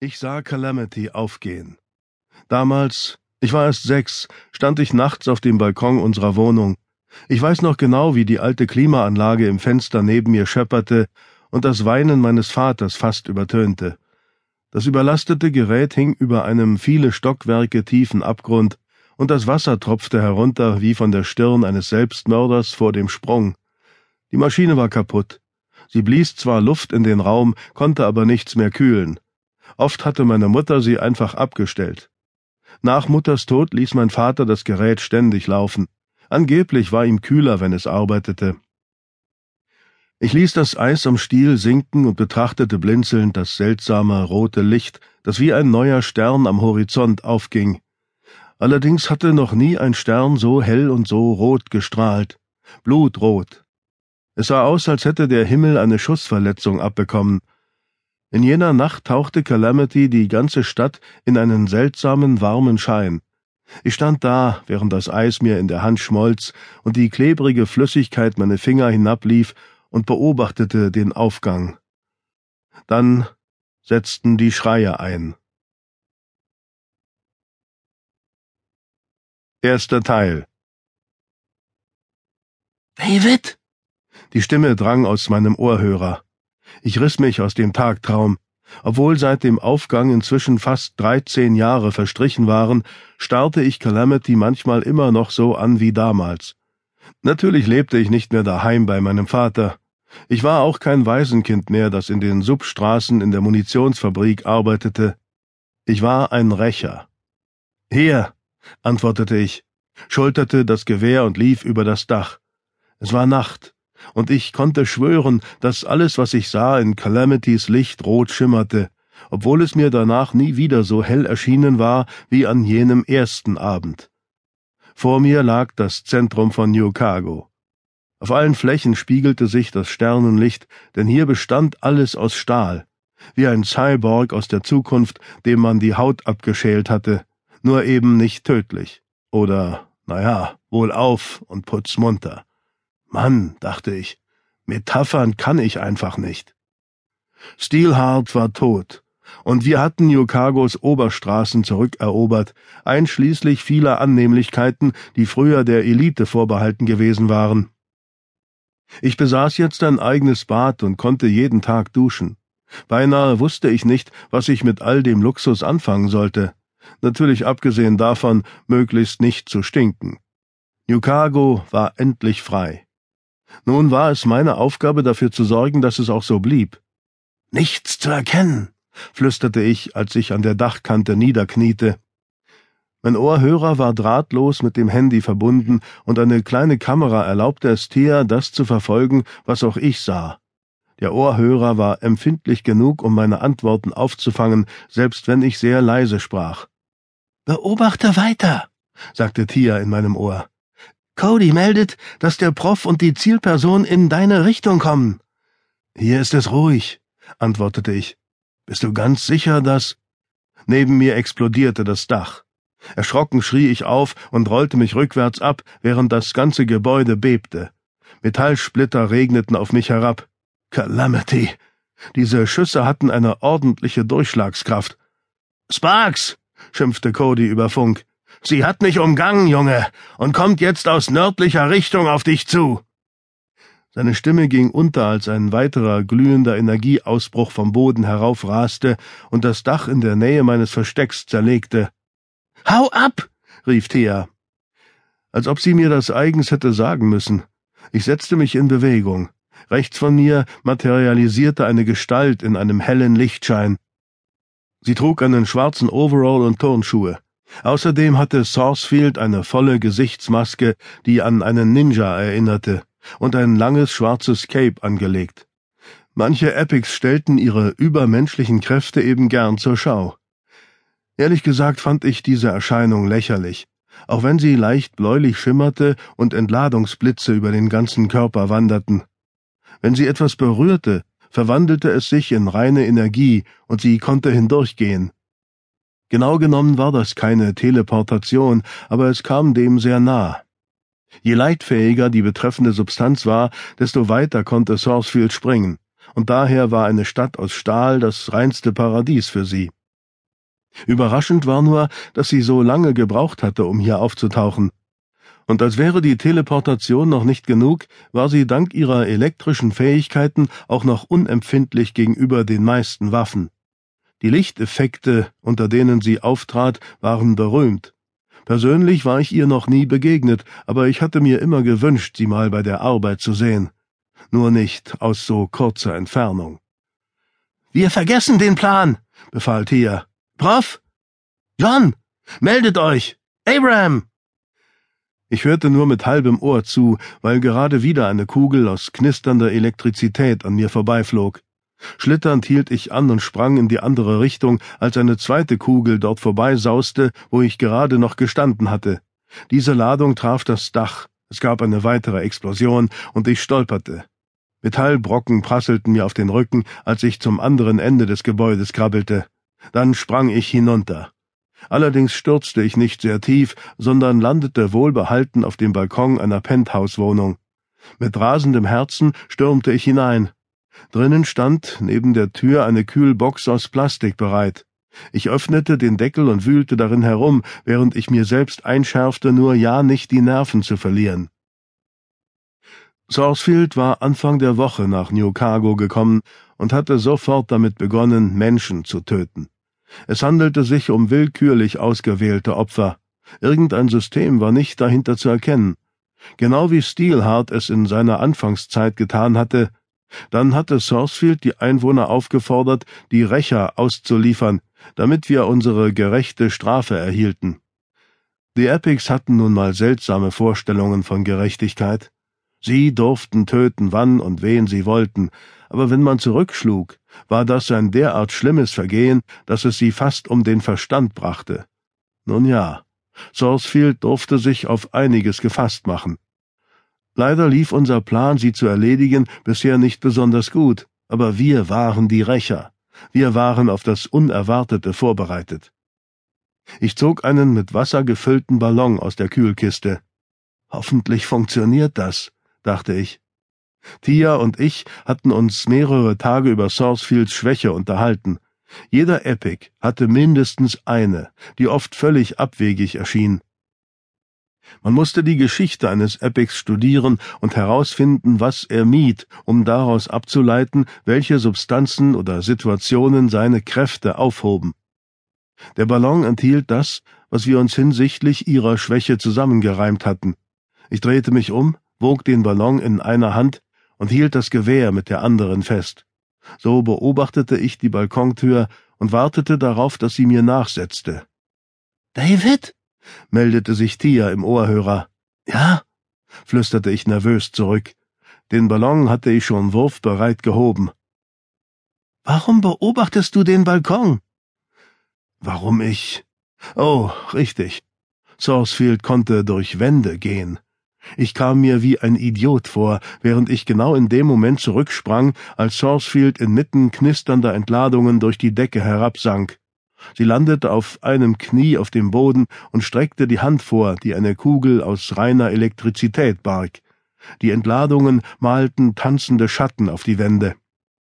Ich sah Calamity aufgehen. Damals, ich war erst 6, stand ich nachts auf dem Balkon unserer Wohnung. Ich weiß noch genau, wie die alte Klimaanlage im Fenster neben mir schepperte und das Weinen meines Vaters fast übertönte. Das überlastete Gerät hing über einem viele Stockwerke tiefen Abgrund, und das Wasser tropfte herunter wie von der Stirn eines Selbstmörders vor dem Sprung. Die Maschine war kaputt. Sie blies zwar Luft in den Raum, konnte aber nichts mehr kühlen. Oft hatte meine Mutter sie einfach abgestellt. Nach Mutters Tod ließ mein Vater das Gerät ständig laufen. Angeblich war ihm kühler, wenn es arbeitete. Ich ließ das Eis am Stiel sinken und betrachtete blinzelnd das seltsame rote Licht, das wie ein neuer Stern am Horizont aufging. Allerdings hatte noch nie ein Stern so hell und so rot gestrahlt. Blutrot. Es sah aus, als hätte der Himmel eine Schussverletzung abbekommen. In jener Nacht tauchte Calamity die ganze Stadt in einen seltsamen, warmen Schein. Ich stand da, während das Eis mir in der Hand schmolz und die klebrige Flüssigkeit meine Finger hinablief, und beobachtete den Aufgang. Dann setzten die Schreie ein. 1. Teil. David! Die Stimme drang aus meinem Ohrhörer. Ich riss mich aus dem Tagtraum. Obwohl seit dem Aufgang inzwischen fast 13 Jahre verstrichen waren, starrte ich Calamity manchmal immer noch so an wie damals. Natürlich lebte ich nicht mehr daheim bei meinem Vater. Ich war auch kein Waisenkind mehr, das in den Substraßen in der Munitionsfabrik arbeitete. Ich war ein Rächer. »Hier«, antwortete ich, schulterte das Gewehr und lief über das Dach. Es war Nacht, und ich konnte schwören, dass alles, was ich sah, in Calamitys Licht rot schimmerte, obwohl es mir danach nie wieder so hell erschienen war wie an jenem ersten Abend. Vor mir lag das Zentrum von Newcago. Auf allen Flächen spiegelte sich das Sternenlicht, denn hier bestand alles aus Stahl, wie ein Cyborg aus der Zukunft, dem man die Haut abgeschält hatte, nur eben nicht tödlich. Oder, wohlauf und putzmunter. Mann, dachte ich, Metaphern kann ich einfach nicht. Steelheart war tot, und wir hatten Newcagos Oberstraßen zurückerobert, einschließlich vieler Annehmlichkeiten, die früher der Elite vorbehalten gewesen waren. Ich besaß jetzt ein eigenes Bad und konnte jeden Tag duschen. Beinahe wusste ich nicht, was ich mit all dem Luxus anfangen sollte. Natürlich abgesehen davon, möglichst nicht zu stinken. Newcago war endlich frei. Nun war es meine Aufgabe, dafür zu sorgen, dass es auch so blieb. »Nichts zu erkennen«, flüsterte ich, als ich an der Dachkante niederkniete. Mein Ohrhörer war drahtlos mit dem Handy verbunden, und eine kleine Kamera erlaubte es Thea, das zu verfolgen, was auch ich sah. Der Ohrhörer war empfindlich genug, um meine Antworten aufzufangen, selbst wenn ich sehr leise sprach. »Beobachte weiter«, sagte Thea in meinem Ohr. »Cody meldet, dass der Prof und die Zielperson in deine Richtung kommen.« »Hier ist es ruhig«, antwortete ich. »Bist du ganz sicher, dass...« Neben mir explodierte das Dach. Erschrocken schrie ich auf und rollte mich rückwärts ab, während das ganze Gebäude bebte. Metallsplitter regneten auf mich herab. Calamity! Diese Schüsse hatten eine ordentliche Durchschlagskraft. »Sparks«, schimpfte Cody über Funk. »Sie hat mich umgangen, Junge, und kommt jetzt aus nördlicher Richtung auf dich zu.« Seine Stimme ging unter, als ein weiterer glühender Energieausbruch vom Boden heraufraste und das Dach in der Nähe meines Verstecks zerlegte. »Hau ab«, rief Thea. Als ob sie mir das eigens hätte sagen müssen. Ich setzte mich in Bewegung. Rechts von mir materialisierte eine Gestalt in einem hellen Lichtschein. Sie trug einen schwarzen Overall und Turnschuhe. Außerdem hatte Sourcefield eine volle Gesichtsmaske, die an einen Ninja erinnerte, und ein langes schwarzes Cape angelegt. Manche Epics stellten ihre übermenschlichen Kräfte eben gern zur Schau. Ehrlich gesagt fand ich diese Erscheinung lächerlich, auch wenn sie leicht bläulich schimmerte und Entladungsblitze über den ganzen Körper wanderten. Wenn sie etwas berührte, verwandelte es sich in reine Energie und sie konnte hindurchgehen. Genau genommen war das keine Teleportation, aber es kam dem sehr nah. Je leitfähiger die betreffende Substanz war, desto weiter konnte Sourcefield springen, und daher war eine Stadt aus Stahl das reinste Paradies für sie. Überraschend war nur, dass sie so lange gebraucht hatte, um hier aufzutauchen. Und als wäre die Teleportation noch nicht genug, war sie dank ihrer elektrischen Fähigkeiten auch noch unempfindlich gegenüber den meisten Waffen. Die Lichteffekte, unter denen sie auftrat, waren berühmt. Persönlich war ich ihr noch nie begegnet, aber ich hatte mir immer gewünscht, sie mal bei der Arbeit zu sehen. Nur nicht aus so kurzer Entfernung. »Wir vergessen den Plan«, befahl Tia. »Prof? John, meldet euch! Abraham!« Ich hörte nur mit halbem Ohr zu, weil gerade wieder eine Kugel aus knisternder Elektrizität an mir vorbeiflog. Schlitternd hielt ich an und sprang in die andere Richtung, als eine zweite Kugel dort vorbeisauste, wo ich gerade noch gestanden hatte. Diese Ladung traf das Dach. Es gab eine weitere Explosion, und ich stolperte. Metallbrocken prasselten mir auf den Rücken, als ich zum anderen Ende des Gebäudes krabbelte. Dann sprang ich hinunter. Allerdings stürzte ich nicht sehr tief, sondern landete wohlbehalten auf dem Balkon einer Penthouse-Wohnung. Mit rasendem Herzen stürmte ich hinein. Drinnen stand neben der Tür eine Kühlbox aus Plastik bereit. Ich öffnete den Deckel und wühlte darin herum, während ich mir selbst einschärfte, nur ja nicht die Nerven zu verlieren. Sarsfield war Anfang der Woche nach New Cargo gekommen und hatte sofort damit begonnen, Menschen zu töten. Es handelte sich um willkürlich ausgewählte Opfer. Irgendein System war nicht dahinter zu erkennen. Genau wie Steelheart es in seiner Anfangszeit getan hatte. Dann hatte Sarsfield die Einwohner aufgefordert, die Rächer auszuliefern, damit wir unsere gerechte Strafe erhielten. Die Epics hatten nun mal seltsame Vorstellungen von Gerechtigkeit. Sie durften töten, wann und wen sie wollten, aber wenn man zurückschlug, war das ein derart schlimmes Vergehen, dass es sie fast um den Verstand brachte. Nun ja, Sarsfield durfte sich auf einiges gefasst machen. Leider lief unser Plan, sie zu erledigen, bisher nicht besonders gut, aber wir waren die Rächer. Wir waren auf das Unerwartete vorbereitet. Ich zog einen mit Wasser gefüllten Ballon aus der Kühlkiste. Hoffentlich funktioniert das, dachte ich. Tia und ich hatten uns mehrere Tage über Sarsfields Schwäche unterhalten. Jeder Epic hatte mindestens eine, die oft völlig abwegig erschien. Man musste die Geschichte eines Epics studieren und herausfinden, was er mied, um daraus abzuleiten, welche Substanzen oder Situationen seine Kräfte aufhoben. Der Ballon enthielt das, was wir uns hinsichtlich ihrer Schwäche zusammengereimt hatten. Ich drehte mich um, wog den Ballon in einer Hand und hielt das Gewehr mit der anderen fest. So beobachtete ich die Balkontür und wartete darauf, dass sie mir nachsetzte. »David?« meldete sich Tia im Ohrhörer. »Ja?« flüsterte ich nervös zurück. Den Ballon hatte ich schon wurfbereit gehoben. »Warum beobachtest du den Balkon?« »Warum ich? Oh, richtig. Sarsfield konnte durch Wände gehen. Ich kam mir wie ein Idiot vor, während ich genau in dem Moment zurücksprang, als Sarsfield inmitten knisternder Entladungen durch die Decke herabsank. Sie landete auf einem Knie auf dem Boden und streckte die Hand vor, die eine Kugel aus reiner Elektrizität barg. Die Entladungen malten tanzende Schatten auf die Wände.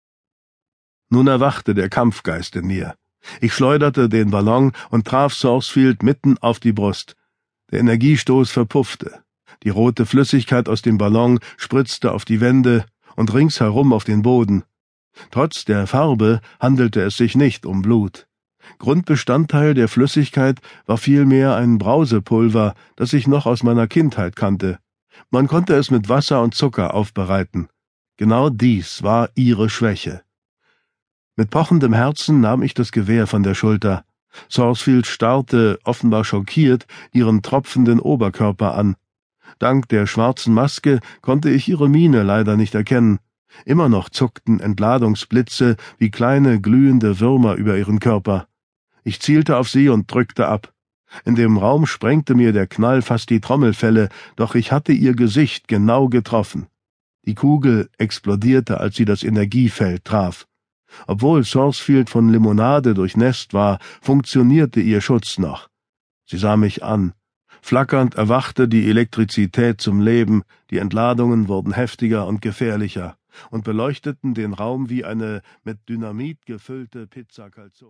Nun erwachte der Kampfgeist in mir. Ich schleuderte den Ballon und traf Sarsfield mitten auf die Brust. Der Energiestoß verpuffte. Die rote Flüssigkeit aus dem Ballon spritzte auf die Wände und ringsherum auf den Boden. Trotz der Farbe handelte es sich nicht um Blut. Grundbestandteil der Flüssigkeit war vielmehr ein Brausepulver, das ich noch aus meiner Kindheit kannte. Man konnte es mit Wasser und Zucker aufbereiten. Genau dies war ihre Schwäche. Mit pochendem Herzen nahm ich das Gewehr von der Schulter. Sarsfield starrte, offenbar schockiert, ihren tropfenden Oberkörper an. Dank der schwarzen Maske konnte ich ihre Miene leider nicht erkennen. Immer noch zuckten Entladungsblitze wie kleine glühende Würmer über ihren Körper. Ich zielte auf sie und drückte ab. In dem Raum sprengte mir der Knall fast die Trommelfelle, doch ich hatte ihr Gesicht genau getroffen. Die Kugel explodierte, als sie das Energiefeld traf. Obwohl Sarsfield von Limonade durchnässt war, funktionierte ihr Schutz noch. Sie sah mich an. Flackernd erwachte die Elektrizität zum Leben, die Entladungen wurden heftiger und gefährlicher und beleuchteten den Raum wie eine mit Dynamit gefüllte Pizza Calzone.